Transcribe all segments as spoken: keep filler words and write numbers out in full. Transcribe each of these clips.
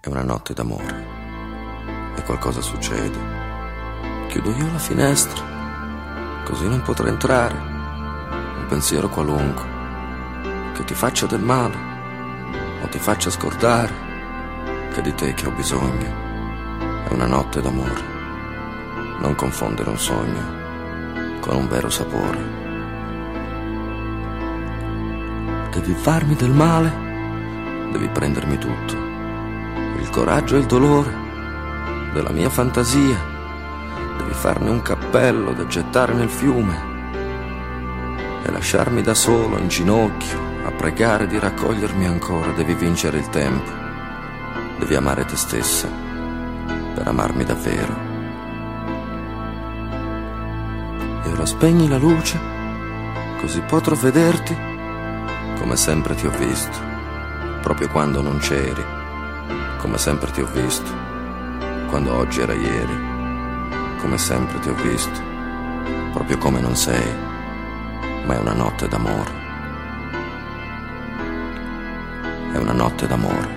È una notte d'amore e qualcosa succede. Chiudo io la finestra, così non potrà entrare un pensiero qualunque che ti faccia del male o ti faccia scordare che di te che ho bisogno. È una notte d'amore, non confondere un sogno con un vero sapore. Devi farmi del male, devi prendermi tutto, il coraggio e il dolore della mia fantasia. Devi farne un cappello da gettare nel fiume e lasciarmi da solo in ginocchio a pregare di raccogliermi ancora. Devi vincere il tempo, devi amare te stessa per amarmi davvero. E ora spegni la luce, così potrò vederti come sempre ti ho visto, proprio quando non c'eri. Come sempre ti ho visto, quando oggi era ieri. Come sempre ti ho visto, proprio come non sei, ma è una notte d'amore. È una notte d'amore.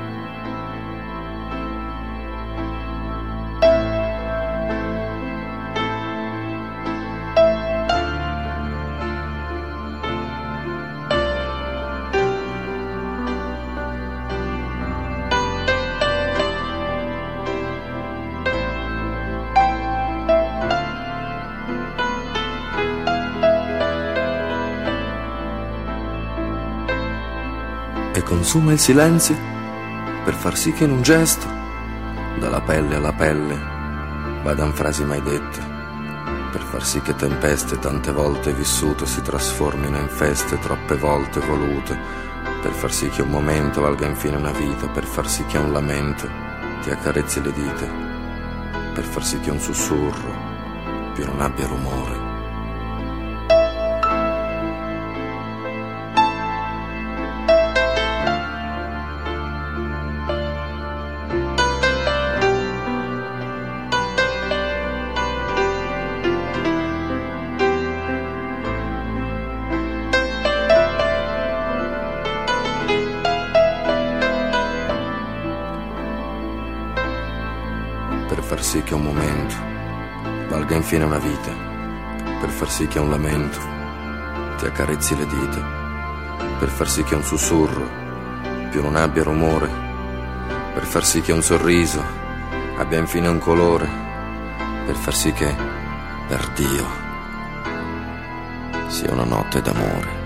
E consuma il silenzio per far sì che in un gesto, dalla pelle alla pelle, vadan frasi mai dette, per far sì che tempeste tante volte vissute si trasformino in feste troppe volte volute, per far sì che un momento valga infine una vita, per far sì che un lamento ti accarezzi le dita, per far sì che un sussurro più non abbia rumore. Per far sì che un momento valga infine una vita, per far sì che un lamento ti accarezzi le dita, per far sì che un sussurro più non abbia rumore, per far sì che un sorriso abbia infine un colore, per far sì che, per Dio, sia una notte d'amore.